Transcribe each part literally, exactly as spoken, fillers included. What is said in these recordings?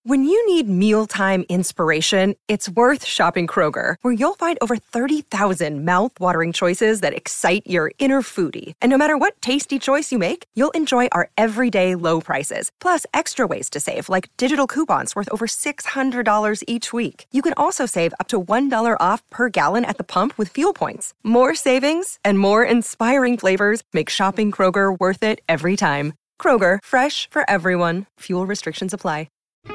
When you need mealtime inspiration, it's worth shopping Kroger, where you'll find over thirty thousand mouth-watering choices that excite your inner foodie. And no matter what tasty choice you make, you'll enjoy our everyday low prices, plus extra ways to save, like digital coupons worth over six hundred dollars each week. You can also save up to one dollar off per gallon at the pump with fuel points. More savings and more inspiring flavors make shopping Kroger worth it every time. Kroger, fresh for everyone. Fuel restrictions apply.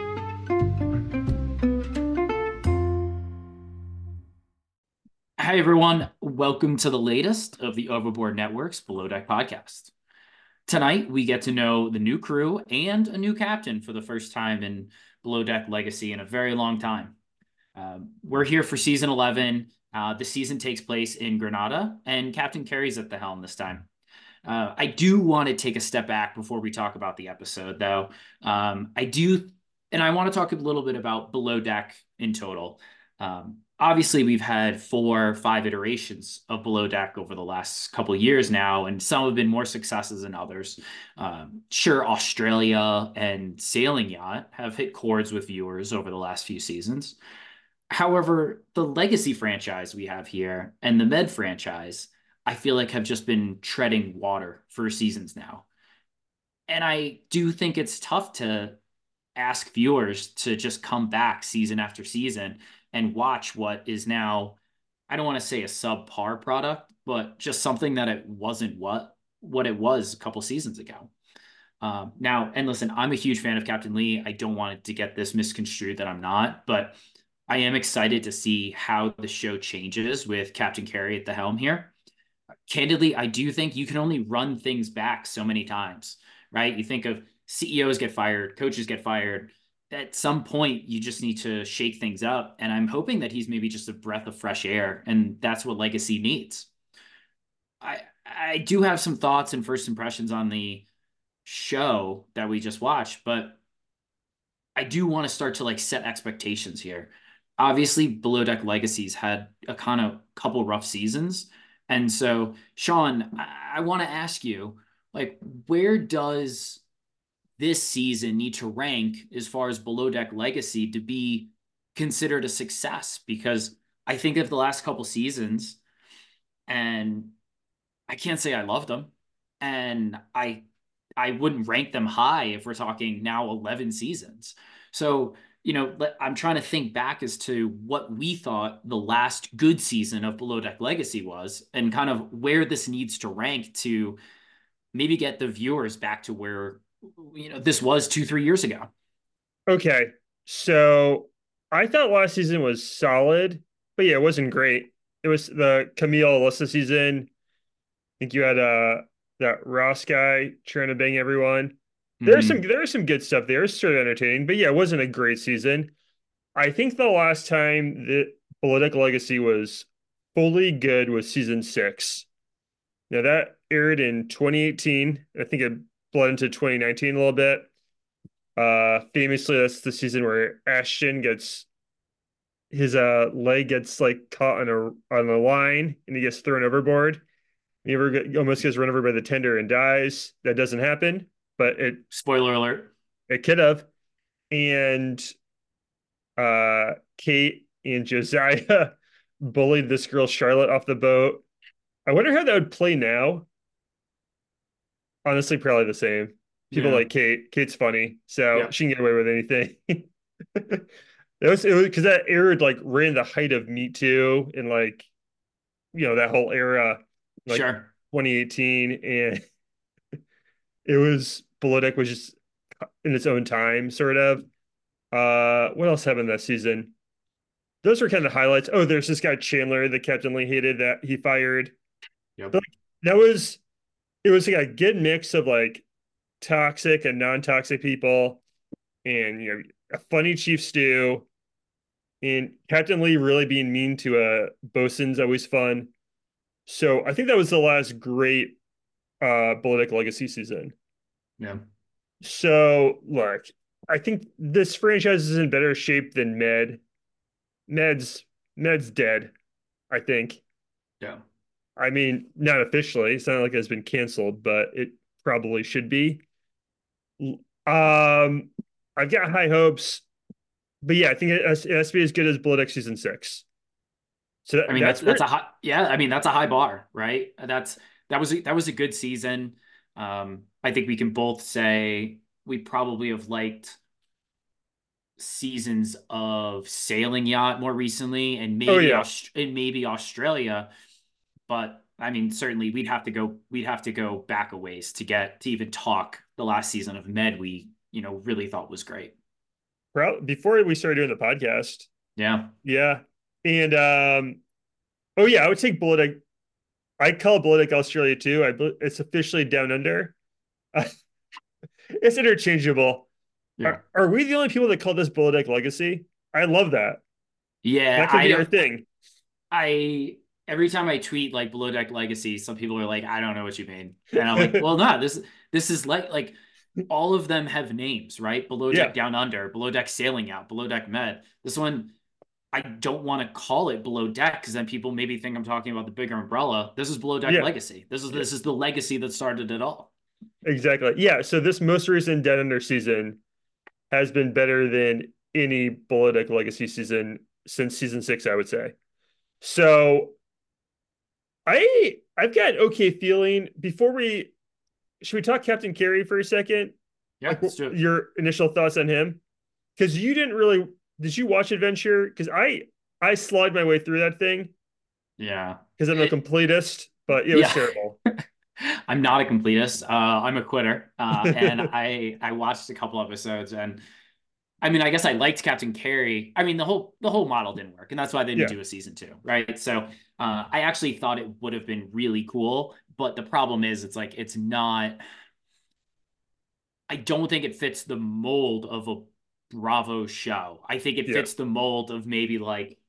Hi, everyone. Welcome to the latest of the Overboard Network's Below Deck podcast. Tonight, we get to know the new crew and a new captain for the first time in Below Deck Legacy in a very long time. Um, we're here for season eleven. Uh, the season takes place in Granada, and Captain Kerry's at the helm this time. Uh, I do want to take a step back before we talk about the episode, though. Um, I do, and I want to talk a little bit about Below Deck in total. Um, obviously, we've had four, five iterations of Below Deck over the last couple of years now, and some have been more successes than others. Um, sure, Australia and Sailing Yacht have hit chords with viewers over the last few seasons. However, the Legacy franchise we have here and the Med franchise, I feel like have just been treading water for seasons now. And I do think it's tough to ask viewers to just come back season after season and watch what is now, I don't want to say a subpar product, but just something that it wasn't what what it was a couple seasons ago. Um, now, and listen, I'm a huge fan of Captain Lee. I don't want it to get this misconstrued that I'm not, but I am excited to see how the show changes with Captain Kerry at the helm here. Candidly, I do think you can only run things back so many times, right? You think of C E Os get fired, coaches get fired. At some point, you just need to shake things up. And I'm hoping that he's maybe just a breath of fresh air, and that's what Legacy needs. I I do have some thoughts and first impressions on the show that we just watched, but I do want to start to like set expectations here. Obviously, Below Deck Legacies had a kind of couple rough seasons. And so, Sean, I, I want to ask you, like, where does this season need to rank as far as Below Deck Legacy to be considered a success? Because I think of the last couple seasons, and I can't say I loved them, and I I wouldn't rank them high if we're talking now eleven seasons. So, you know, I'm trying to think back as to what we thought the last good season of Below Deck Legacy was, and kind of where this needs to rank to maybe get the viewers back to where, you know, this was two, three years ago. Okay, so I thought last season was solid, but yeah, it wasn't great. It was the Camille Alyssa season. I think you had uh that Ross guy trying to bang everyone. There's some Mm-hmm. there's some good stuff there. It's sort of entertaining, but yeah, it wasn't a great season. I think the last time that Below Deck Legacy was fully good was season six. Now that aired in twenty eighteen. I think it bled into twenty nineteen a little bit. Uh, famously, that's the season where Ashton gets his uh leg gets like caught on a on a line and he gets thrown overboard. He ever get, almost gets run over by the tender and dies. That doesn't happen, but it Spoiler alert. it could have. And uh, Kate and Josiah bullied this girl Charlotte off the boat. I wonder how that would play now. Honestly, probably the same. People Yeah. like Kate. Kate's funny, so Yeah. she can get away with anything. It was it was because that aired like right in the height of Me Too and like you know that whole era, like Sure. twenty eighteen, and it was Below Deck was just in its own time, sort of. Uh, what else happened that season? Those were kind of highlights. Oh, there's this guy Chandler that Captain Lee hated that he fired. Yep. But like, that was it was like a good mix of like toxic and non-toxic people, and you know a funny Chief Stew, and Captain Lee really being mean to uh bosun's always fun. So I think that was the last great uh Below Deck Legacy season. Yeah. So look, I think this franchise is in better shape than Med. Med's Med's dead, I think. Yeah. I mean, not officially. It's not like it's been canceled, but it probably should be. Um, I've got high hopes. but yeah, I think it has, it has to be as good as Below Deck season six. So I that, mean, that's that's that's where, a high, yeah. I mean, that's a high bar, right? That's that was a, that was a good season. Um, I think we can both say we probably have liked seasons of Sailing Yacht more recently, and oh maybe yeah, Aust and maybe Australia. But I mean, certainly we'd have to go we'd have to go back a ways to get to even talk the last season of Med we, you know, really thought was great. Prob- before we started doing the podcast. Yeah. Yeah. And um, oh yeah, I would take Below Deck. I call it Below Deck Australia too. I bel- it's officially down under. It's interchangeable. Yeah. Are, are we the only people that call this Below Deck Legacy? I love that. Yeah, That could I be our don't thing. I every time I tweet like Below Deck Legacy, some people are like, I don't know what you mean. And I'm like, well, no, this this is like like all of them have names, right? Below Deck Yeah, Down Under, Below Deck Sailing Out, Below Deck Med. This one, I don't want to call it Below Deck because then people maybe think I'm talking about the bigger umbrella. This is Below Deck yeah, Legacy. This is yeah, this is the legacy that started it all. exactly. Yeah. So this most recent Down Under season has been better than any Below Deck Legacy season since season six, I would say. So I I've got an okay feeling. Before we should we talk Captain Carey for a second? Yeah, Like let's do it. your initial thoughts on him? Because you didn't really did you watch Adventure? Because I I slide my way through that thing Yeah. because I'm a It, completist, but it was yeah. terrible. I'm not a completist. Uh, I'm a quitter. Uh, and I I watched a couple episodes and I mean, I guess I liked Captain Carey. I mean, the whole the whole model didn't work, and that's why they didn't Yeah, do a season two, right? So uh, I actually thought it would have been really cool, but the problem is, it's like it's not. I don't think it fits the mold of a Bravo show. I think it yeah. fits the mold of maybe like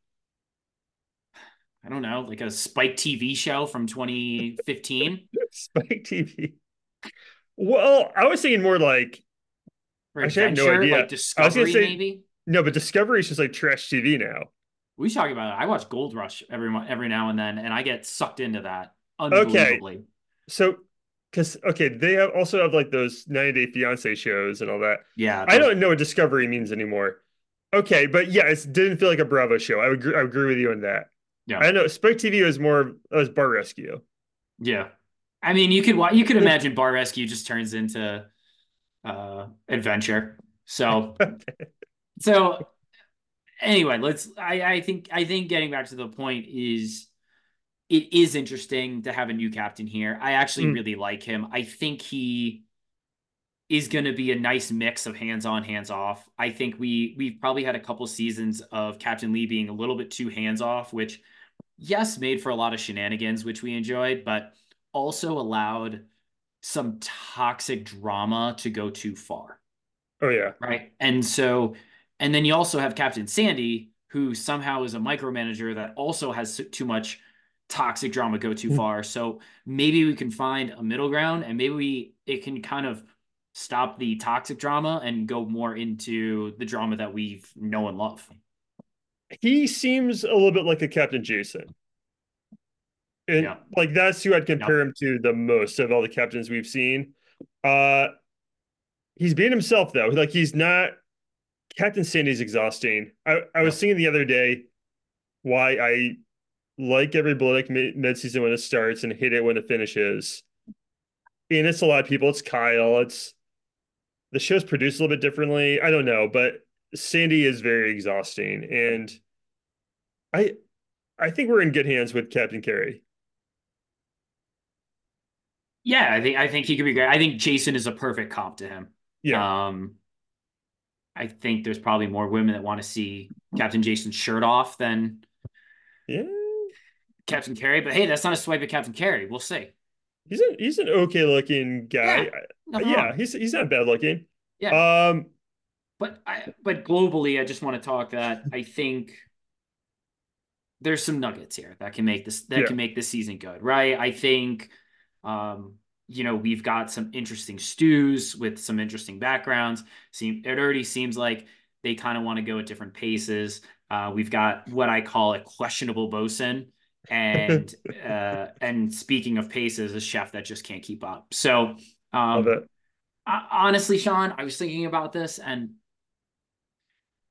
I don't know, like a Spike T V show from twenty fifteen Spike T V. Well, I was thinking more like or actually I have no Adventure, like idea. I was gonna Discovery, say maybe. no, but Discovery is just like trash T V now. We talk about it. I watch Gold Rush every every now and then, and I get sucked into that Okay, unbelievably. so because okay, they have also have like those ninety Day Fiance shows and all that. Yeah, I those. don't know what Discovery means anymore. Okay, but yeah, it didn't feel like a Bravo show. I would agree, I agree with you on that. Yeah. I know Spike T V was more was Bar Rescue. Yeah. I mean, you could wa- you could imagine Bar Rescue just turns into uh adventure. So so anyway, let's I I think I think getting back to the point is it is interesting to have a new captain here. I actually Mm, really like him. I think he is going to be a nice mix of hands on, hands off. I think we we've probably had a couple seasons of Captain Lee being a little bit too hands off, which yes, made for a lot of shenanigans, which we enjoyed, but also allowed some toxic drama to go too far. oh yeah. Right. And so, and then you also have Captain Sandy, who somehow is a micromanager that also has too much toxic drama go too far. So maybe we can find a middle ground and maybe we, it can kind of stop the toxic drama and go more into the drama that we know and love. He seems a little bit like a Captain Jason. And Yeah. like that's who I'd compare Yep. him to the most of all the captains we've seen. Uh he's being himself though. Like he's not Captain Sandy's exhausting. I, I was Yep. thinking the other day why I like every Bloodic mid season when it starts and hate it when it finishes. And it's a lot of people. It's Kyle. It's the show's produced a little bit differently. I don't know, but Sandy is very exhausting. And I I think we're in good hands with Captain Carey. Yeah. I think, I think he could be great. I think Jason is a perfect comp to him. Yeah. Um, I think there's probably more women that want to see Captain Jason's shirt off than Yeah. Captain Carey. But hey, that's not a swipe at Captain Carey. We'll see. He's an he's an okay looking guy. Yeah, I- nothing yeah, wrong. he's he's not bad looking. Yeah, Um, but I but globally, I just want to talk that I think there's some nuggets here that can make this that yeah. can make this season good, right? I think, um, you know, we've got some interesting stews with some interesting backgrounds. Seem it already seems like they kind of want to go at different paces. Uh, we've got what I call a questionable bosun, and uh, and speaking of paces, a chef that just can't keep up. So, Love um, it. I, honestly, Sean, I was thinking about this, and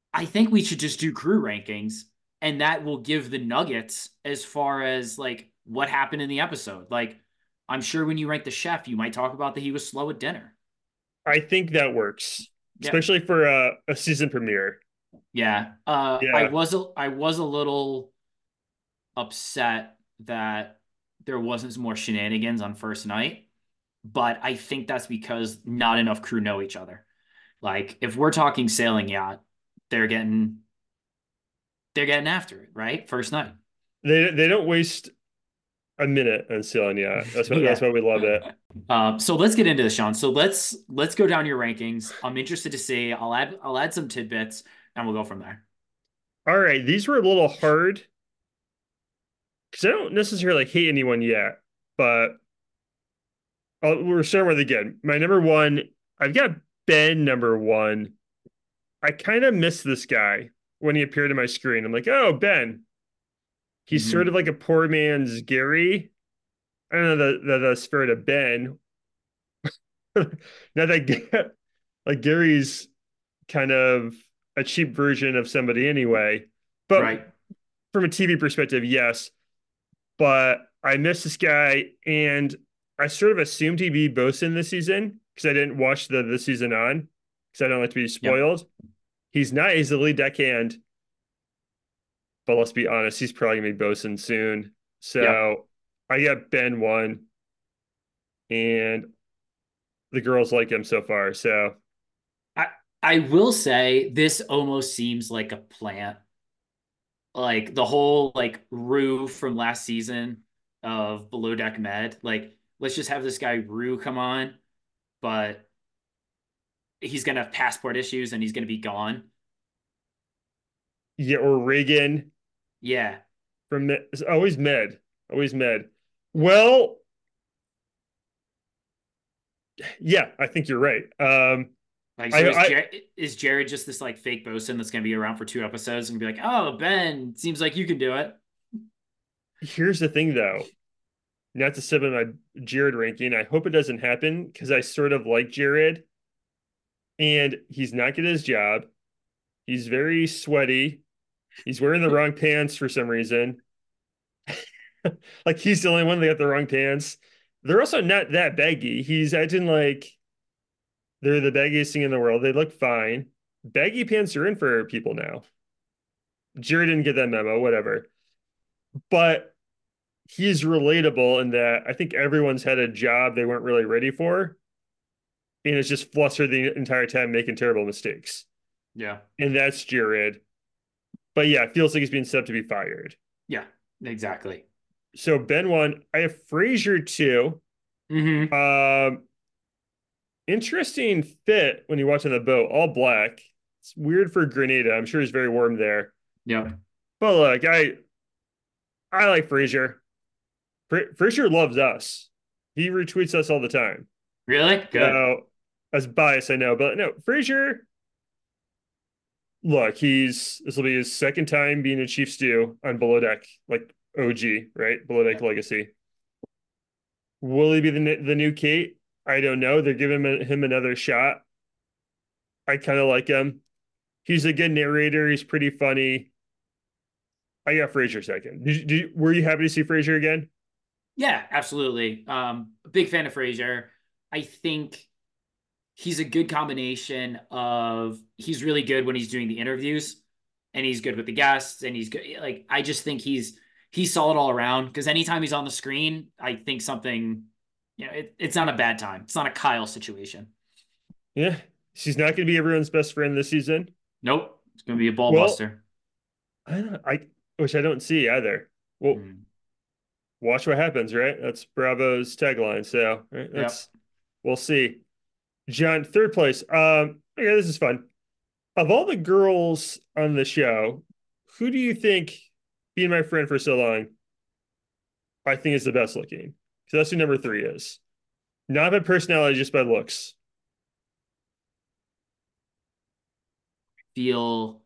I think we should just do crew rankings, and that will give the nuggets as far as like what happened in the episode. Like, I'm sure when you rank the chef, you might talk about that he was slow at dinner. I think that works, Yeah. especially for a, a season premiere. Yeah. Uh, I Yeah. was a, I was a little upset that there wasn't some more shenanigans on first night, but I think that's because not enough crew know each other. Like if we're talking sailing yacht, they're getting they're getting after it, right? First night. They they don't waste a minute on Sailing Yacht. That's what that's Yeah. why we love it. Um, so let's get into this, Sean. So let's let's go down your rankings. I'm interested to see. I'll add I'll add some tidbits and we'll go from there. All right, these were a little hard because I don't necessarily hate anyone yet, but I'll, we're starting with again. My number one, I've got Ben number one. I kind of miss this guy when he appeared on my screen. I'm like, oh, Ben. He's sort Hmm. of like a poor man's Gary. I don't know the the, the spirit of Ben. Not that like Gary's kind of a cheap version of somebody anyway. But Right. from a T V perspective, yes. But I miss this guy, and I sort of assumed he'd be Bosun this season because I didn't watch the the season on because I don't like to be Yep. spoiled. He's not. He's the lead deckhand, but let's be honest, he's probably gonna be Bosun soon. Yep. So I got Ben one, and the girls like him so far. So I I will say this almost seems like a plant. Like the whole like Rue from last season of Below Deck Med. Like, let's just have this guy Rue come on, but he's gonna have passport issues and he's gonna be gone. yeah, or Reagan Yeah. from always med, always med. Well, yeah, I think you're right. Um, Like, I, so is I Jared, is Jared just this like fake bosun that's gonna be around for two episodes and be like, oh Ben, seems like you can do it. here's the thing though, not to sip on my Jared ranking. I hope it doesn't happen because I sort of like Jared, and he's not good at his job. He's very sweaty. He's wearing the wrong pants for some reason. Like he's the only one that got the wrong pants. They're also not that baggy. He's acting like they're the baggiest thing in the world. They look fine. Baggy pants are in for people now. Jared didn't get that memo, whatever. But he's relatable in that I think everyone's had a job they weren't really ready for. And it's just flustered the entire time making terrible mistakes. Yeah. And that's Jared. But yeah, it feels like he's being set up to be fired. Yeah. Exactly. So Ben one, I have Frazier two. Mm-hmm. Um, interesting fit when you watch on the boat, all black. It's weird for Grenada. I'm sure he's very warm there. Yep. But look, I I like Frazier. Fra- Frazier loves us. He retweets us all the time. Really? Good. So as biased, I know, but no, Frazier. Look, he's this will be his second time being a Chief Stew on Below Deck, like O G, right? Below Deck Yep. Legacy. Will he be the the new Kate? I don't know. They're giving him, him another shot. I kind of like him. He's a good narrator. He's pretty funny. I got Frazier second. Did you, did you, were you happy to see Frazier again? Yeah, absolutely. Um, a big fan of Frasier. I think he's a good combination of he's really good when he's doing the interviews and he's good with the guests and he's good. Like, I just think he's he's solid all around because anytime he's on the screen, I think something, you know, it, it's not a bad time. It's not a Kyle situation. Yeah, she's not going to be everyone's best friend this season. Nope. It's going to be a ball Well, buster. I don't, I which I don't see either. Well, Mm. watch what happens, right? That's Bravo's tagline. So right, Yep. that's we'll see. John, third place. Um, okay, this is fun. Of all the girls on the show, who do you think, being my friend for so long, I think is the best looking? Because that's who number three is. Not by personality, just by looks. Feel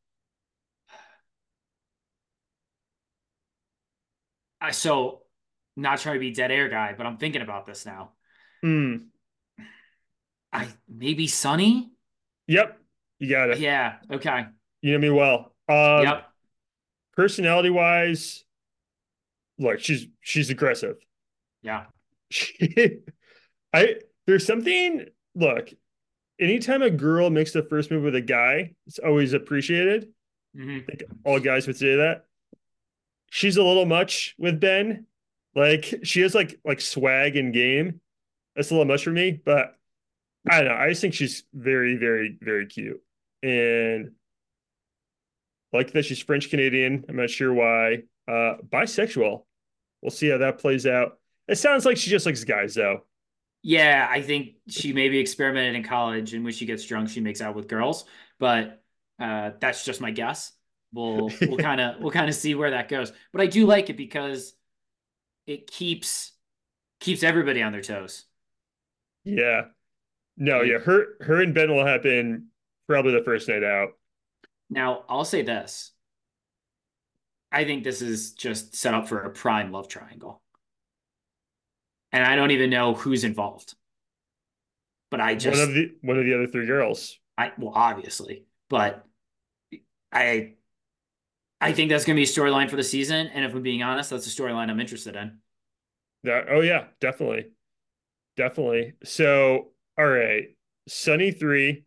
I so not trying to be dead air guy, but I'm thinking about this now. Hmm. I maybe Sunny. Yep. You got it. Yeah. Okay. You know me well. Um, Yep. personality wise, look, she's she's aggressive. Yeah. She, I there's something. Look, anytime a girl makes the first move with a guy, it's always appreciated. Hmm. I think all guys would say that. She's a little much with Ben. Like she has like like swag and game. That's a little much for me, but I don't know. I just think she's very, very, very cute. And like that she's French Canadian. I'm not sure why. Uh bisexual. We'll see how that plays out. It sounds like she just likes guys though. Yeah, I think she maybe experimented in college, and when she gets drunk, she makes out with girls. But uh, that's just my guess. We'll we'll kind of we'll kind of see where that goes. But I do like it because it keeps keeps everybody on their toes. Yeah. No, yeah. Like Her her and Ben will happen probably the first night out. now, I'll say this: I think this is just set up for a prime love triangle, and I don't even know who's involved. But I One of just the one of the other three girls. I well, obviously, but I I think that's going to be a storyline for the season. And if I'm being honest, that's a storyline I'm interested in. That oh yeah, definitely. Definitely. So, all right. Sunny three.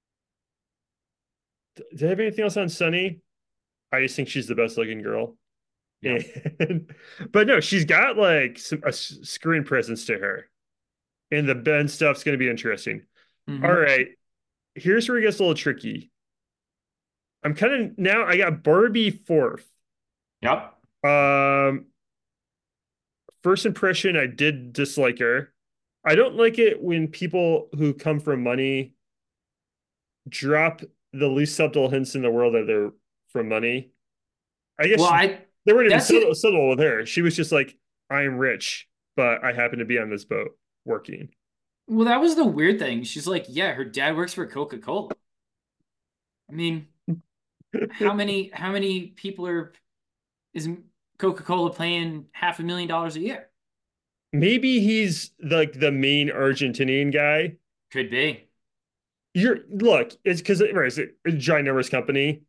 Did I have anything else on Sunny? I just think she's the best looking girl. Yeah. And but no, she's got like some a screen presence to her. And the Ben stuff's gonna be interesting. All Hmm. right. Here's where it gets a little tricky. I'm kind of now I got Barbie fourth. Yep. Um, first impression, I did dislike her. I don't like it when people who come from money drop the least subtle hints in the world that they're from money. I Well, guess I they weren't even that's subtle, it. subtle with her. She was just like, I'm rich, but I happen to be on this boat working. Well, that was the weird thing. She's like, yeah, her dad works for Coca-Cola. I mean, how many how many people are is Coca-Cola paying half a million dollars a year? Maybe he's like the main Argentinian guy. Could be. You're look, it's because right, it's a ginormous company.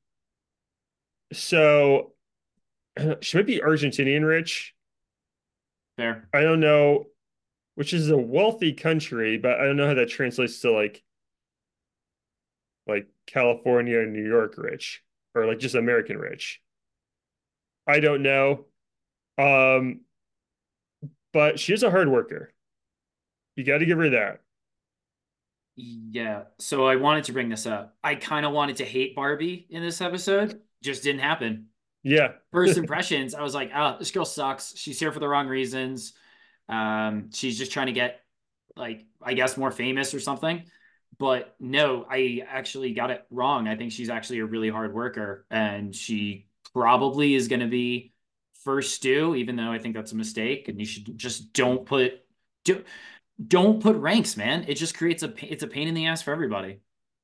So she might be Argentinian rich. Fair. I don't know, which is a wealthy country, but I don't know how that translates to like like California and New York rich or like just American rich. I don't know. Um, but she's a hard worker. You got to give her that. Yeah. So I wanted to bring this up. I kind of wanted to hate Barbie in this episode. Just didn't happen. Yeah. First impressions, I was like, oh, this girl sucks. She's here for the wrong reasons. Um, she's just trying to get like, I guess, more famous or something. But no, I actually got it wrong. I think she's actually a really hard worker, and she probably is going to be first stew, even though I think that's a mistake. And you should just don't put do, don't put ranks, man. It just creates a it's a pain in the ass for everybody.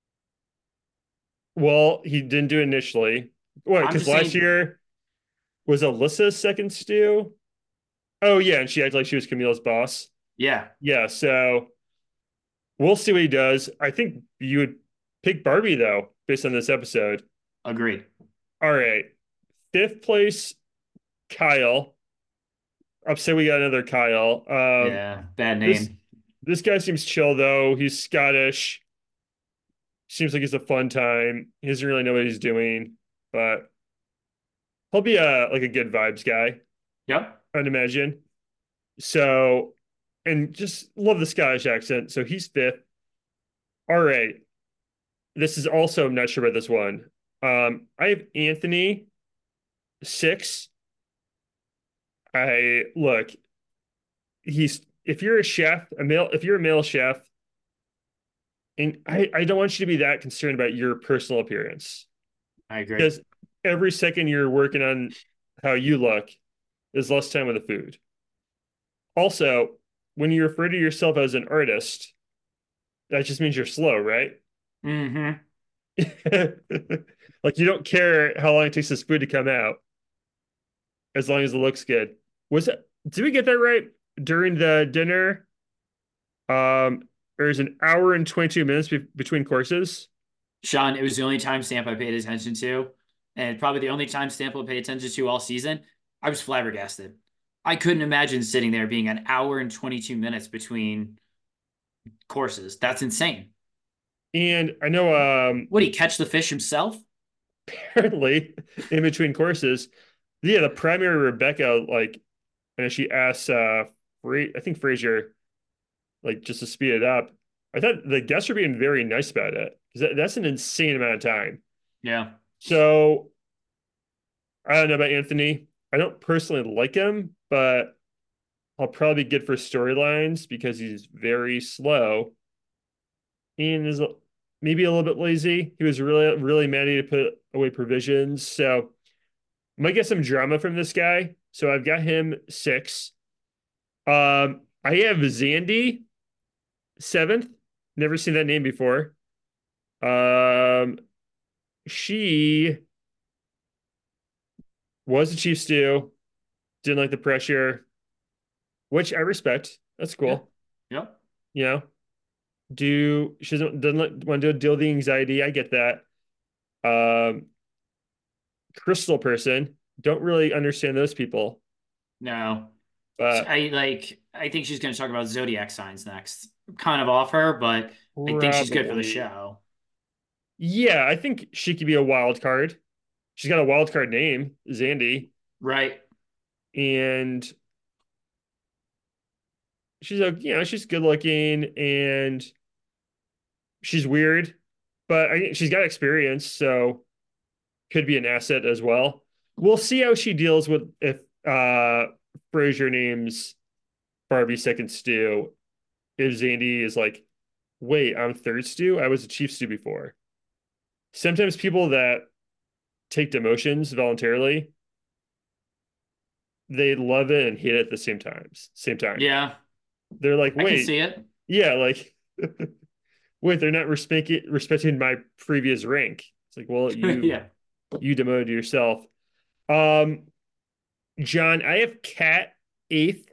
Well, he didn't do it initially. What? I'm Because just last saying, year was Alyssa's second stew. Oh yeah, and she acted like she was Camille's boss. yeah, Yeah. So we'll see what he does. I think you would pick Barbie though, based on this episode. agreed. All right. Fifth place, Kyle. Upset we got another Kyle. Um, Yeah, bad this name. this guy seems chill though. He's Scottish. Seems like it's a fun time. He doesn't really know what he's doing, but he'll be a like a good vibes guy, Yep. I'd imagine. So, and just love the Scottish accent. So he's fifth. All right. This is also I'm not sure about this one. Um, I have Anthony six. I look, he's if you're a chef, a male, if you're a male chef, and I, I don't want you to be that concerned about your personal appearance I agree. because every second you're working on how you look is less time with the food. Also, when you refer to yourself as an artist, that just means you're slow, right? Hmm. Like you don't care how long it takes this food to come out as long as it looks good. Was it, did we get that right during the dinner? Um, there's an hour and twenty-two minutes be between courses. Sean, it was the only timestamp I paid attention to, and probably the only timestamp I'll pay attention to all season. I was flabbergasted. I couldn't imagine sitting there being an hour and twenty-two minutes between courses. That's insane. And I know um Would he catch the fish himself? apparently in between courses, yeah, the primary Rebecca, like, and she asks uh Fra- I think Fraser, like, just to speed it up. I thought the guests were being very nice about it because that, that's an insane amount of time. Yeah. So I don't know about Anthony. I don't personally like him, but I'll probably be good for storylines because he's very slow and is maybe a little bit lazy. He was really, really manny to put away provisions. So might get some drama from this guy. So I've got him six. Um, I have Zandy seventh. Never seen that name before. Um, she was a chief stew, didn't like the pressure, which I respect. That's Yeah. cool. Yep. You know, do she doesn't doesn't want to deal with the anxiety. I get that. Um, crystal person, don't really understand those people. No. But I like I think she's gonna talk about zodiac signs next. Kind of off her, but I think she's good for the probably, show. yeah, I think she could be a wild card. She's got a wild card name, Zandy, Right. and she's a you know she's good looking and she's weird, but I, she's got experience, so could be an asset as well. We'll see how she deals with if uh Fraser names Barbie second stew. If Zandy is like, wait, I'm third stew. I was a chief stew before. Sometimes people that take demotions voluntarily, they love it and hate it at the same times. Same time. Yeah, They're like, I can wait, see it. yeah, like, wait, they're not respecting respecting my previous rank. It's like, well, you Yeah. you demoted yourself. Um, John, I have Cat eighth.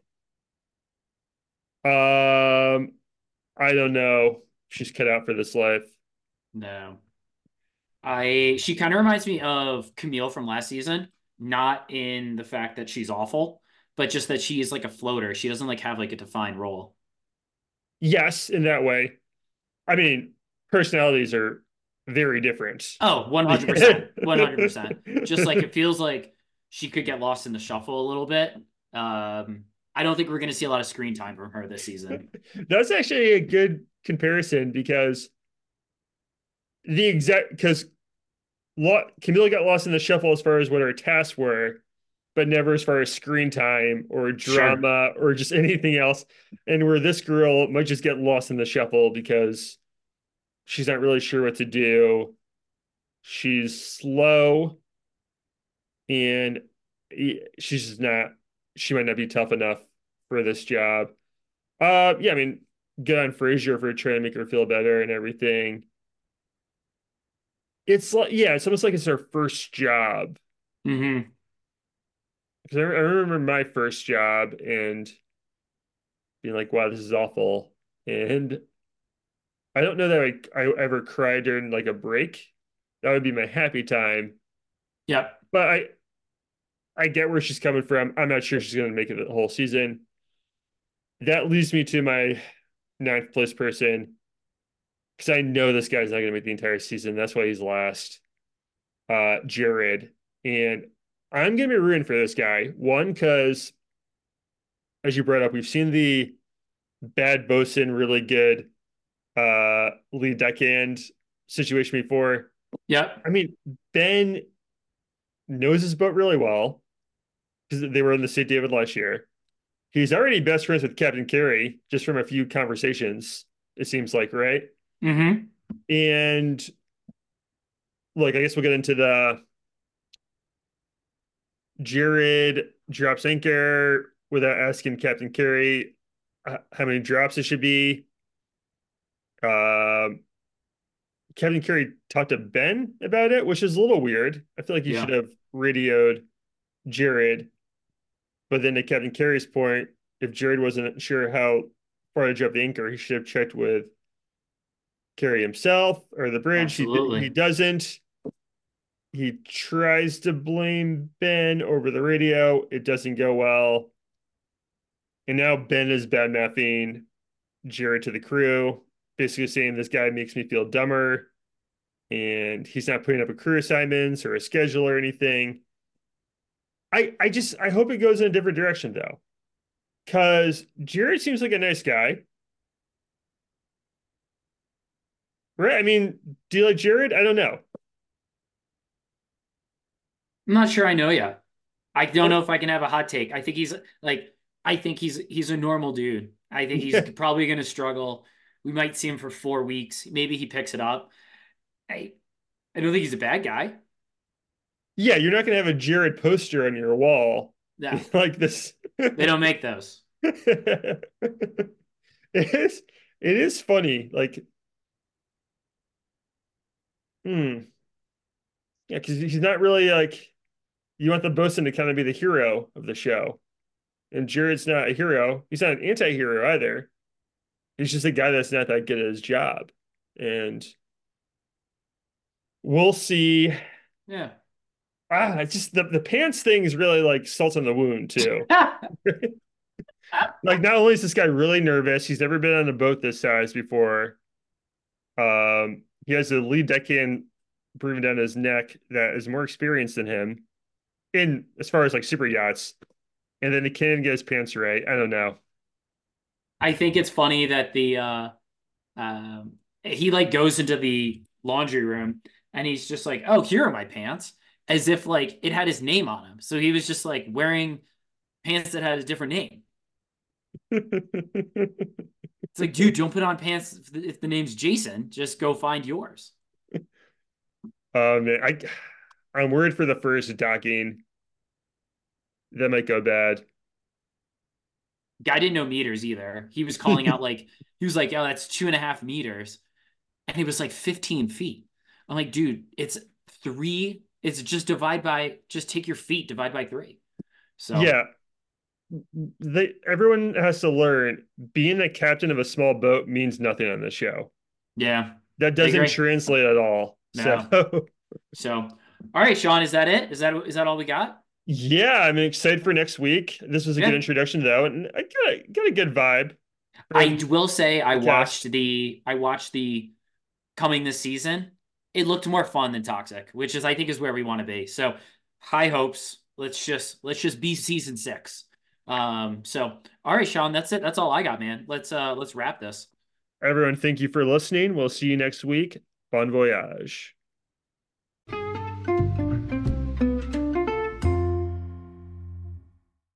Um, I don't know. She's cut out for this life. No. I she kind of reminds me of Camille from last season, not in the fact that she's awful, but just that she is like a floater. She doesn't like have like a defined role. Yes, in that way. I mean, personalities are very different. Oh, one hundred percent. one hundred percent. Just like it feels like she could get lost in the shuffle a little bit. Um, I don't think we're going to see a lot of screen time from her this season. That's actually a good comparison because the exact because Camila got lost in the shuffle as far as what her tasks were, but never as far as screen time or Sure. drama or just anything else. And where this girl might just get lost in the shuffle because she's not really sure what to do. She's slow and she's just not, she might not be tough enough for this job. Uh, yeah, I mean, good on Frazier for trying to make her feel better and everything. It's like, yeah, it's almost like it's her first job. Mm-hmm. Because I, I remember my first job and being like, wow, this is awful. And I don't know that I, I ever cried during like a break. That would be my happy time. Yep. But I I get where she's coming from. I'm not sure she's going to make it the whole season. That leads me to my ninth place person because I know this guy's not going to make the entire season. That's why he's last. Uh, Jared. And I'm going to be rooting for this guy. One, because as you brought up, we've seen the bad bosun, really good uh, lead deckhand situation before. Yep. I mean, Ben knows his boat really well because they were in the Saint David last year. He's already best friends with Captain Carey just from a few conversations, it seems like, right? Mm-hmm. And like, I guess we'll get into the Jared drops anchor without asking Captain Carey uh, how many drops it should be. Um, Captain Carey talked to Ben about it, which is a little weird. I feel like you should Yeah. have radioed Jared. But then to Captain Carey's point, if Jared wasn't sure how far to drop the anchor, he should have checked with carry himself or the bridge. He he Absolutely. doesn't. He tries to blame Ben over the radio. It doesn't go well. And now Ben is bad mouthing Jared to the crew, basically saying this guy makes me feel dumber and he's not putting up a crew assignments or a schedule or anything. I I just I hope it goes in a different direction though. Because Jared seems like a nice guy. Right? I mean, do you like Jared? I don't know. I'm not sure I know yet. I don't know if I can have a hot take. I think he's like, I think he's he's a normal dude. I think he's Yeah. probably going to struggle. We might see him for four weeks. Maybe he picks it up. I I don't think he's a bad guy. Yeah, you're not gonna have a Jared poster on your wall No, like this. they don't make those. It is it is funny. Like, hmm. Yeah, because he's not really like you want the bosun to kind of be the hero of the show. And Jared's not a hero. He's not an anti-hero either. He's just a guy that's not that good at his job. And we'll see. Yeah. Ah, it's just the, the pants thing is really like salt on the wound too. Like not only is this guy really nervous, he's never been on a boat this size before. Um, he has a lead deckhand breathing down his neck that is more experienced than him in as far as like super yachts. And then he can't get his pants right. I don't know. I think it's funny that the uh um he like goes into the laundry room and he's just like, "Oh, here are my pants," as if like it had his name on them. So he was just like wearing pants that had a different name. It's like, dude, don't put on pants if the, if the name's Jason. Just go find yours. Um, I I'm worried for the first docking. That might go bad. Guy didn't know meters either. He was calling out like he was like, "Oh, that's two and a half meters," and he was like fifteen feet. I'm like, dude, it's three. It's just divide by. Just take your feet, divide by three. So Yeah, they everyone has to learn being a captain of a small boat means nothing on this show. yeah, That I doesn't agree. translate at all. No. So So, all right, Sean, is that it? Is that is that all we got? yeah, I'm excited for next week. This was a good Yeah. introduction to that, and I got a, got a good vibe I from will say I the cast. watched the I watched the coming this season. It looked more fun than Toxic, which is I think is where we want to be. So, high hopes. Let's just let's just be season six. Um, so all right, Sean, that's it. That's all I got, man. Let's uh let's wrap this. Everyone, thank you for listening. We'll see you next week. Bon voyage.